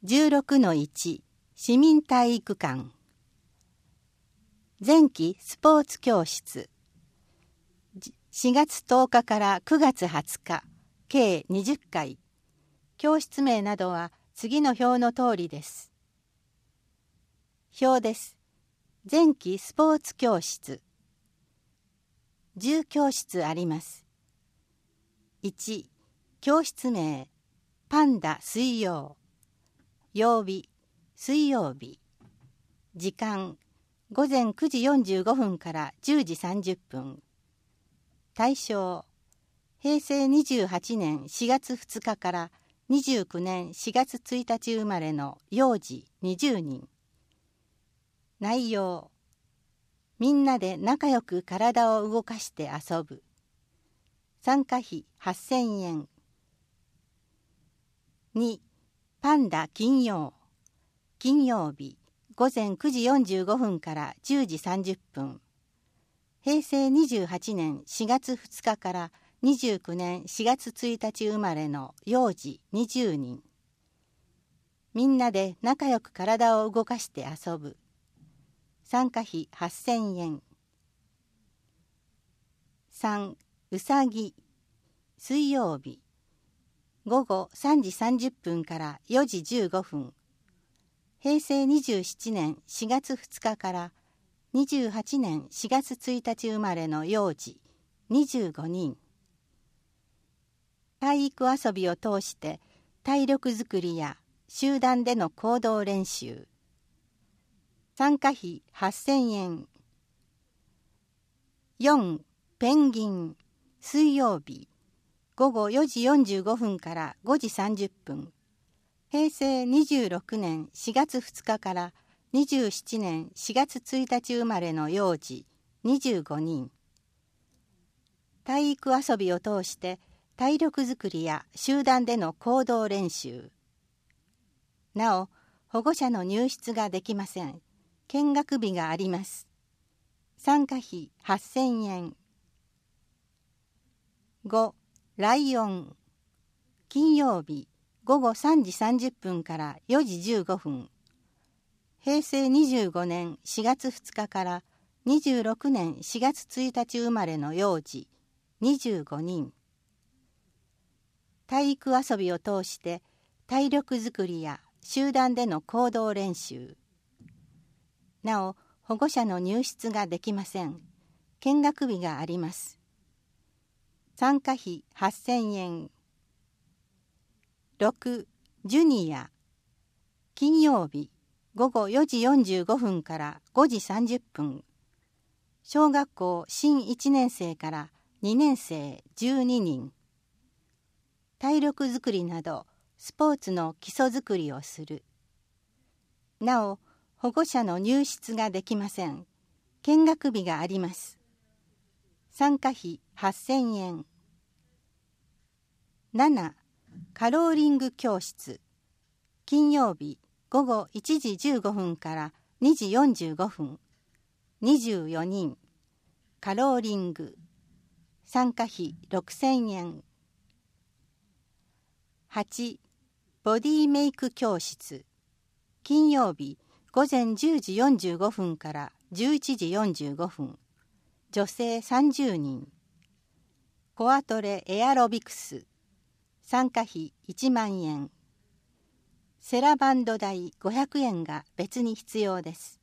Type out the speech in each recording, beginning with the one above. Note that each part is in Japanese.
16-1 市民体育館前期スポーツ教室4月10日から9月20日計20回教室名などは次の表の通りです。表です。前期スポーツ教室10教室あります。1教室名パンダ水曜曜日水曜日時間午前9時45分から10時30分対象平成28年4月2日から29年4月1日生まれの幼児20人内容みんなで仲良く体を動かして遊ぶ参加費8000円2パンダ金曜日午前9時45分から10時30分平成28年4月2日から29年4月1日生まれの幼児20人みんなで仲良く体を動かして遊ぶ参加費8000円3うさぎ水曜日午後3時30分から4時15分平成27年4月2日から28年4月1日生まれの幼児25人体育遊びを通して体力づくりや集団での行動練習参加費8000円4ペンギン水曜日午後4時45分から5時30分平成26年4月2日から27年4月1日生まれの幼児25人体育遊びを通して体力づくりや集団での行動練習なお保護者の入室ができません見学日があります参加費8000円5ライオン金曜日午後3時30分から4時15分平成25年4月2日から26年4月1日生まれの幼児25人体育遊びを通して体力づくりや集団での行動練習なお保護者の入室ができません見学日があります参加費8000円6ジュニア金曜日午後4時45分から5時30分小学校新1年生から2年生12人体力づくりなどスポーツの基礎づくりをするなお保護者の入室ができません見学日があります参加費8000円7カローリング教室金曜日午後1時15分から2時45分24人カローリング参加費6000円8ボディメイク教室金曜日午前10時45分から11時45分女性30人コアトレエアロビクス参加費1万円セラバンド代500円が別に必要です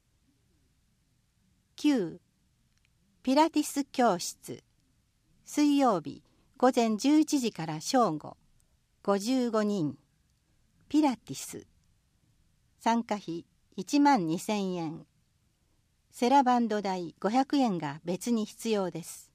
9ピラティス教室水曜日午前11時から正午55人ピラティス参加費1万2000円セラバンド代500円が別に必要です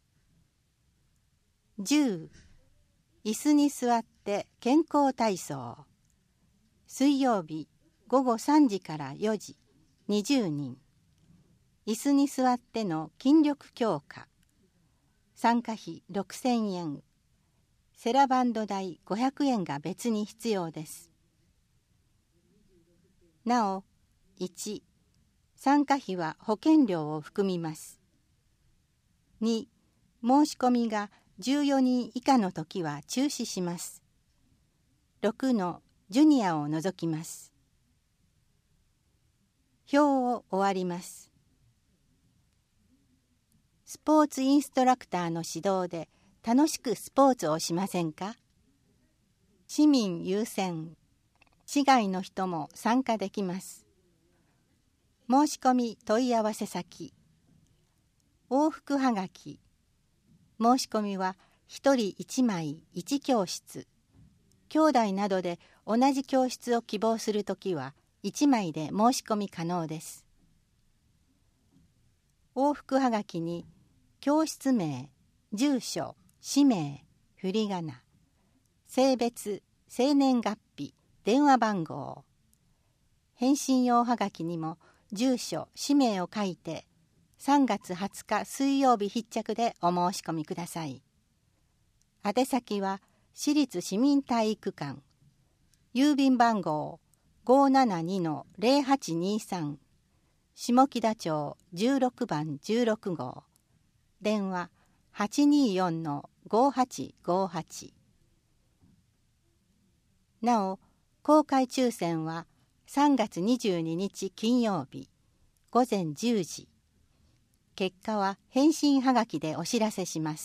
10椅子に座って健康体操水曜日午後3時から4時20人椅子に座っての筋力強化参加費6000円セラバンド代500円が別に必要ですなお1参加費は保険料を含みます2申し込みが14人以下の時は中止しますジュニアを除きます。表を終わります。スポーツインストラクターの指導で楽しくスポーツをしませんか？市民優先、市外の人も参加できます。申し込み問い合わせ先、往復はがき、申し込みは1人1枚1教室、兄弟などで同じ教室を希望するときは1枚で申し込み可能です。往復はがきに教室名、住所、氏名、振り仮名、性別、生年月日、電話番号。返信用はがきにも住所、氏名を書いて3月20日水曜日必着でお申し込みください。宛先は私立市民体育館、郵便番号 572-0823、下北町16番16号、電話 824-5858。なお、公開抽選は3月22日金曜日午前10時。結果は返信はがきでお知らせします。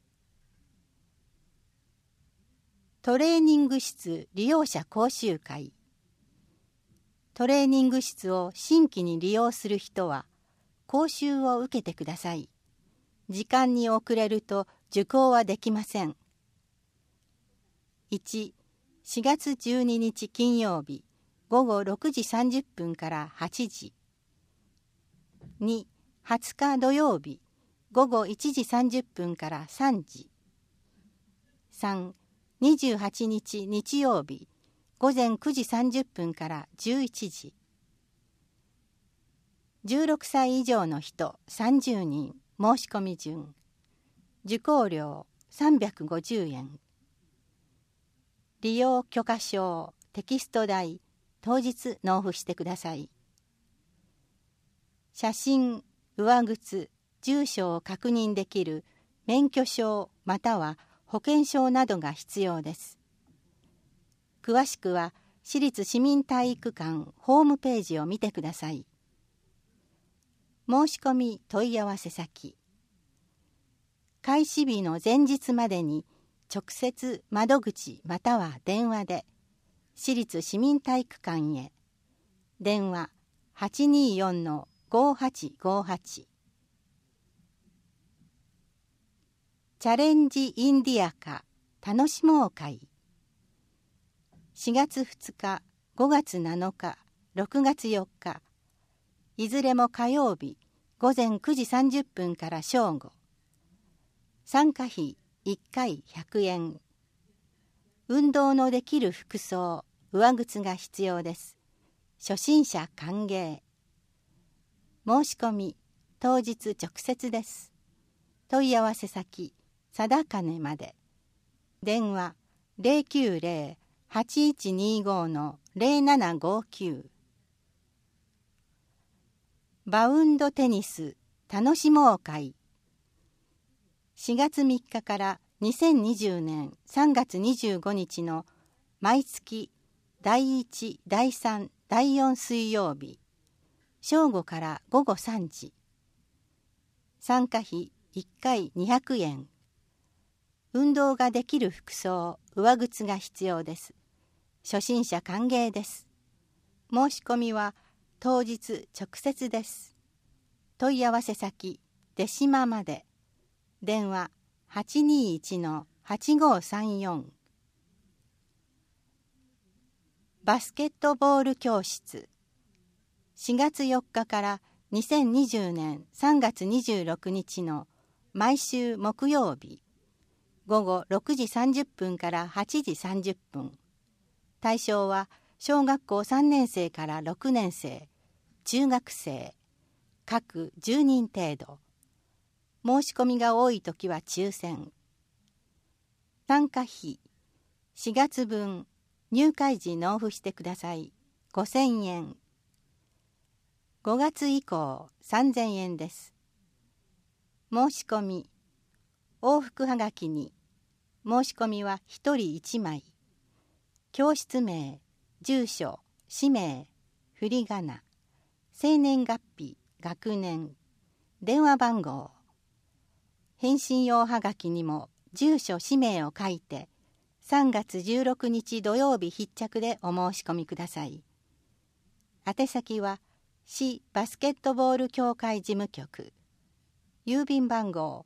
トレーニング室利用者講習会。トレーニング室を新規に利用する人は講習を受けてください。時間に遅れると受講はできません。1、4月12日金曜日午後6時30分から8時。2、20日土曜日午後1時30分から3時。3、28日日曜日午前9時30分から11時。16歳以上の人30人、申し込み順。受講料350円。利用許可証、テキスト代、当日納付してください。写真、上靴、住所を確認できる免許証または保険証などが必要です。詳しくは私立市民体育館ホームページを見てください。申し込み問い合わせ先、開始日の前日までに直接窓口または電話で私立市民体育館へ。電話 824-5858。チャレンジインディアカ楽しもう会。4月2日、5月7日、6月4日、いずれも火曜日午前9時30分から正午。参加費1回100円。運動のできる服装、上靴が必要です。初心者歓迎。申し込み当日直接です。問い合わせ先、貞金まで。電話 090-8125-0759。バウンドテニス楽しもう会。4月3日から2020年3月25日の毎月第1、第3、第4水曜日、正午から午後3時。参加費1回200円。運動ができる服装、上靴が必要です。初心者歓迎です。申し込みは当日直接です。問い合わせ先、出島まで。電話 821-8534。バスケットボール教室。4月4日から2020年3月26日の毎週木曜日、午後6時30分から8時30分。対象は小学校3年生から6年生、中学生、各10人程度。申し込みが多いときは抽選。参加費、4月分、入会時納付してください。5000円。5月以降、3000円です。申し込み、往復はがきに、申し込みは1人1枚。 教室名、住所、氏名、振り仮名、生年月日、学年、電話番号。返信用はがきにも住所氏名を書いて3月16日土曜日必着でお申し込みください。宛先は市バスケットボール協会事務局、郵便番号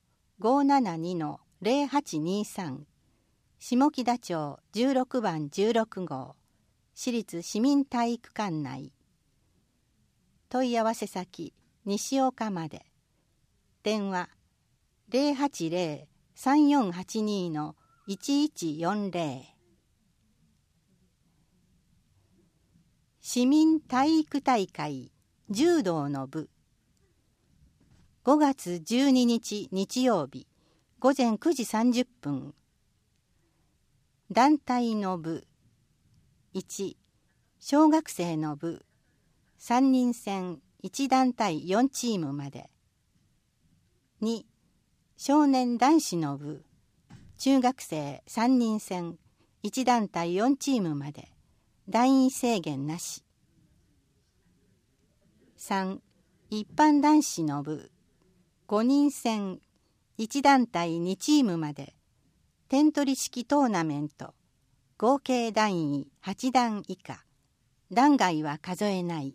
572-0823 下北町16番16号市立市民体育館内。問い合わせ先西岡まで。電話 080-3482-1140。市民体育大会柔道の部。5月12日日曜日午前9時30分。団体の部。1、小学生の部。3人戦1団体4チームまで。2、少年男子の部。中学生3人戦1団体4チームまで。団員制限なし。3、一般男子の部。5人戦1団体2チームまで。点取り式トーナメント。合計団員8団以下。団外は数えない。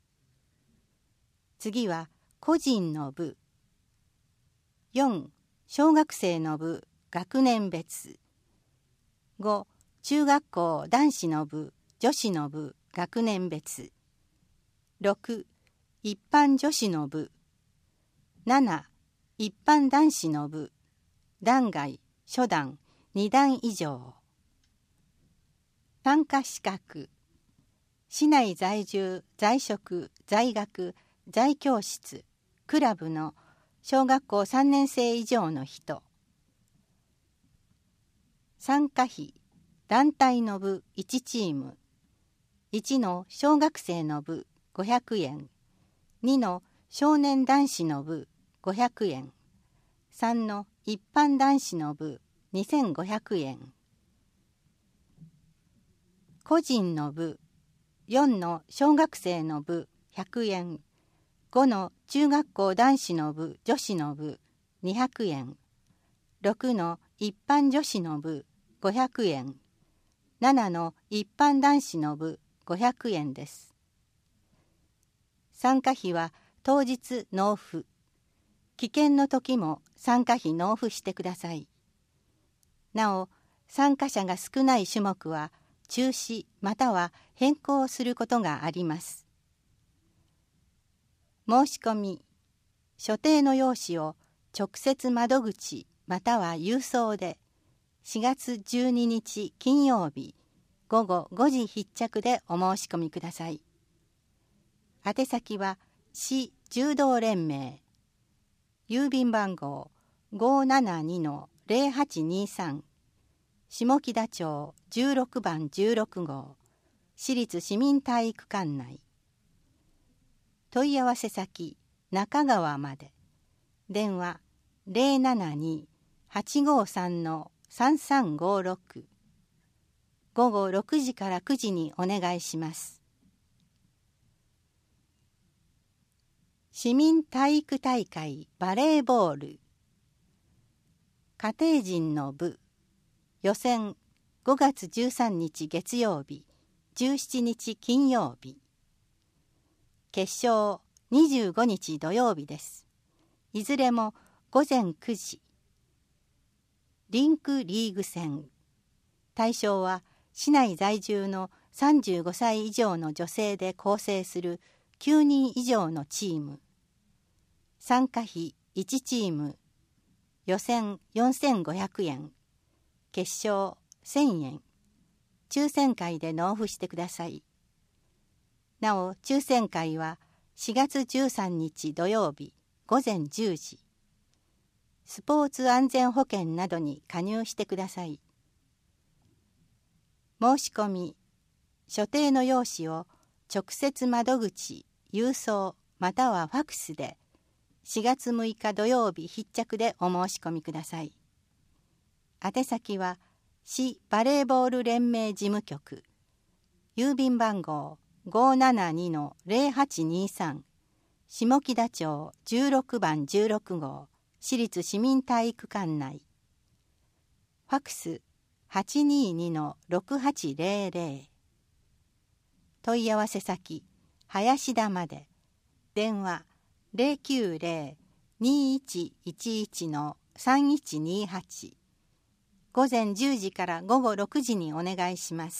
次は個人の部。4、小学生の部学年別。5、中学校男子の部女子の部学年別。6、一般女子の部。7、一般男子の部団外初段2段以上。参加資格。市内在住在職在学在教室クラブの小学校3年生以上の人。参加費。団体の部1チーム。1の小学生の部500円。2の少年男子の部500円。3の一般男子の部2500円。個人の部。4の小学生の部100円。5の中学校男子の部女子の部200円。6の一般女子の部500円。7の一般男子の部500円です。参加費は当日納付。棄権の時も参加費納付してください。なお、参加者が少ない種目は中止または変更することがあります。申し込み。所定の用紙を直接窓口または郵送で4月12日金曜日午後5時必着でお申し込みください。宛先は市柔道連盟。郵便番号 572-0823 下北町16番16号市立市民体育館内。問い合わせ先中川まで。電話 072-853-3356。午後6時から9時にお願いします。市民体育大会バレーボール。家庭人の部。予選5月13日月曜日、17日金曜日。決勝25日土曜日です。いずれも午前9時。リンクリーグ戦。対象は市内在住の35歳以上の女性で構成する9人以上のチーム。参加費1チーム。予選4500円。決勝1000円。抽選会で納付してください。なお、抽選会は4月13日土曜日午前10時。スポーツ安全保険などに加入してください。申し込み。所定の用紙を直接窓口、郵送またはファクスで4月6日土曜日必着でお申し込みください。宛先は市バレーボール連盟事務局、郵便番号 572-0823 下北町16番16号市立市民体育館内。ファクス 822-6800。問い合わせ先林田まで。電話 090-2111-3128。午前10時から午後6時にお願いします。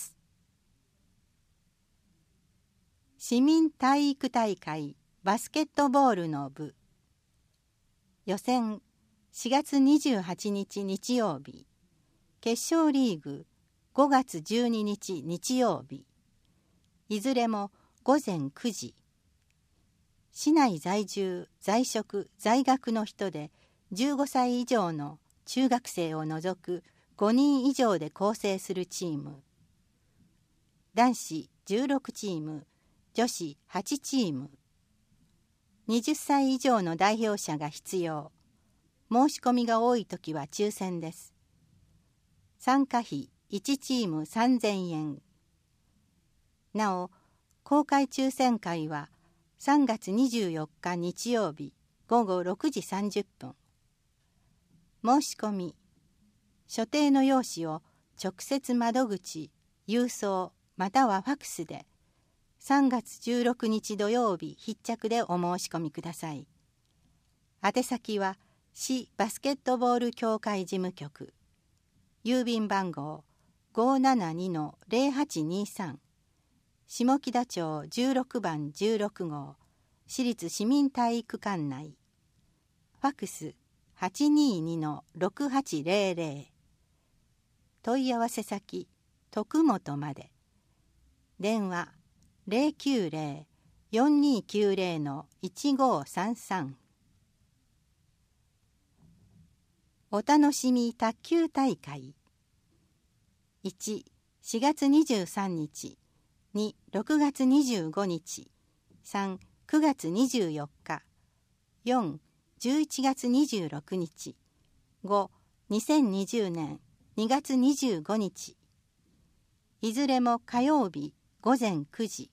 市民体育大会バスケットボールの部。予選4月28日日曜日。決勝リーグ5月12日日曜日。いずれも午前9時。市内在住、在職、在学の人で15歳以上の中学生を除く5人以上で構成するチーム。男子16チーム、女子8チーム。20歳以上の代表者が必要。申し込みが多いときは抽選です。参加費1チーム3000円。なお、公開抽選会は3月24日日曜日午後6時30分。申し込み、所定の用紙を直接窓口、郵送またはファクスで3月16日土曜日必着でお申し込みください。宛先は市バスケットボール協会事務局、郵便番号 572-0823 下北町16番16号市立市民体育館内。ファクス 822-6800。問い合わせ先徳本まで。電話 090-4290-1533。お楽しみ卓球大会。1、4月23日。2、6月25日。3、9月24日。4、11月26日。5、2020年2月25日。いずれも火曜日午前9時。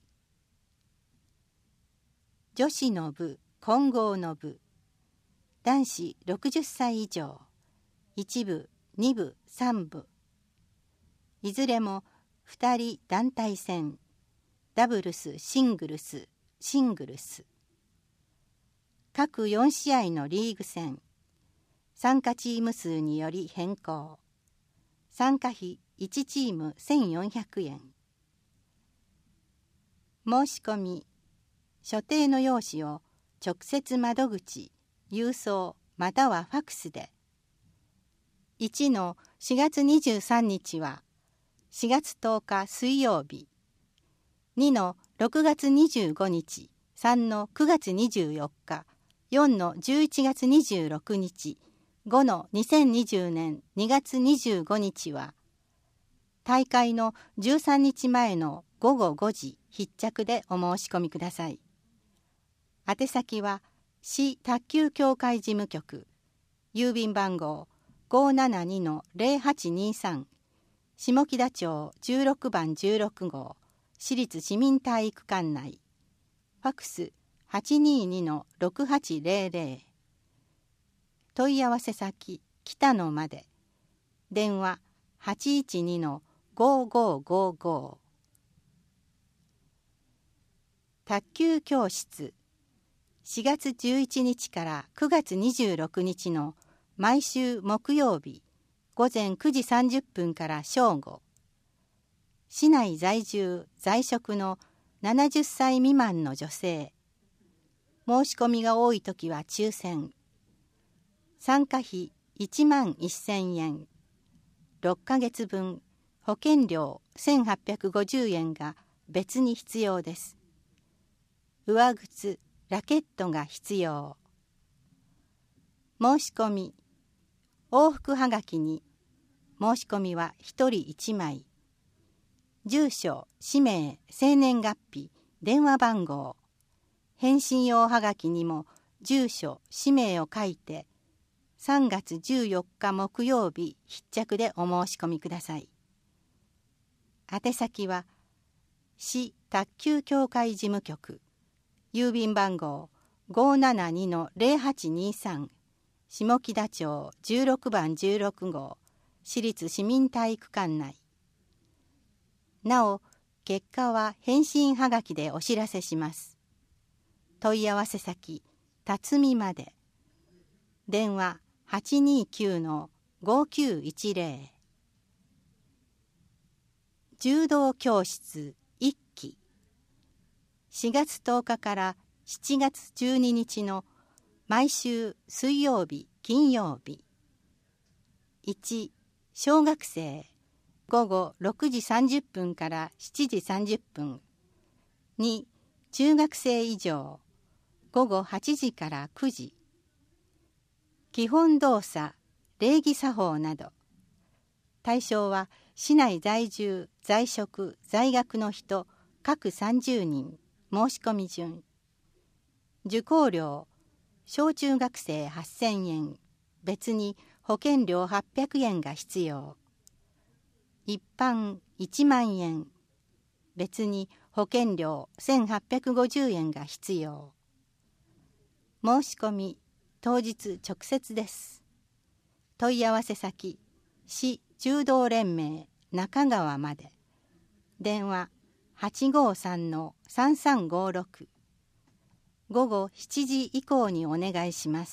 女子の部、混合の部。男子60歳以上。1部、2部、3部。いずれも2人団体戦。ダブルス、シングルス、シングルス。各4試合のリーグ戦。参加チーム数により変更。参加費1チーム1400円。申し込み、所定の用紙を直接窓口、郵送またはファクスで。1の4月23日は4月10日水曜日。2の6月25日、3の9月24日、4の11月26日、5の2020年2月25日は大会の13日前の午後5時必着でお申し込みください。宛先は市卓球協会事務局、郵便番号 572-0823 下北町16番16号市立市民体育館内。ファクス 822-6800。問い合わせ先北野まで。電話 812-5555。卓球教室。4月11日から9月26日の毎週木曜日午前9時30分から正午。市内在住在職の70歳未満の女性。申し込みが多いときは抽選。参加費1万1000円。6ヶ月分保険料1850円が別に必要です。上靴、ラケットが必要。申し込み。往復はがきに申し込みは1人1枚。住所、氏名、生年月日、電話番号。返信用はがきにも住所、氏名を書いて 3月14日木曜日必着でお申し込みください。宛先は市卓球協会事務局、郵便番号 572-0823 下北町16番16号市立市民体育館内。なお、結果は返信はがきでお知らせします。問い合わせ先、辰巳まで。電話 829-5910。柔道教室1期。4月10日から7月12日の毎週水曜日、金曜日。1、小学生午後6時30分から7時30分。2、中学生以上午後8時から9時。基本動作、礼儀作法など。対象は市内在住、在職、在学の人各30人。申し込み順。受講料、小中学生8,000円。別に保険料800円が必要。一般1万円。別に保険料1,850円が必要。申し込み当日直接です。問い合わせ先、市柔道連盟中川まで。電話 853-3356。午後7時以降にお願いします。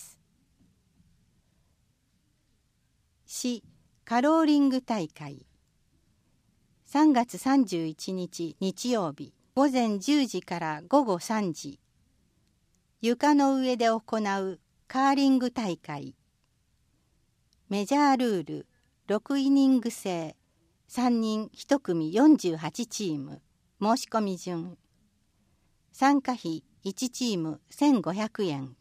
市カローリング大会。3月31日日曜日午前10時から午後3時。床の上で行うカーリング大会。メジャールール6イニング制、3人1組48チーム。申し込み順。参加費1チーム1,500円。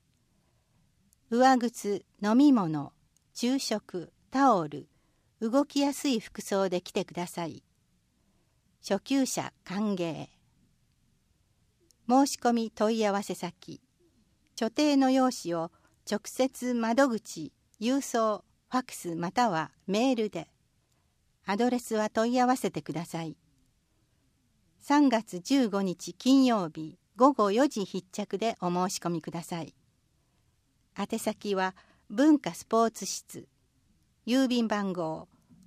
上靴、飲み物、昼食、タオル、動きやすい服装で来てください。初級者歓迎。申し込み問い合わせ先、所定の用紙を直接窓口、郵送、ファックスまたはメールで。アドレスは問い合わせてください。3月15日金曜日午後4時必着でお申し込みください。宛先は文化スポーツ室、郵便番号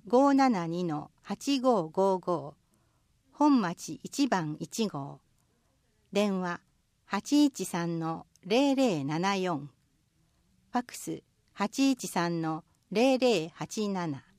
572-8555 本町1番1号。電話 813-0074。ファックス 813-0087。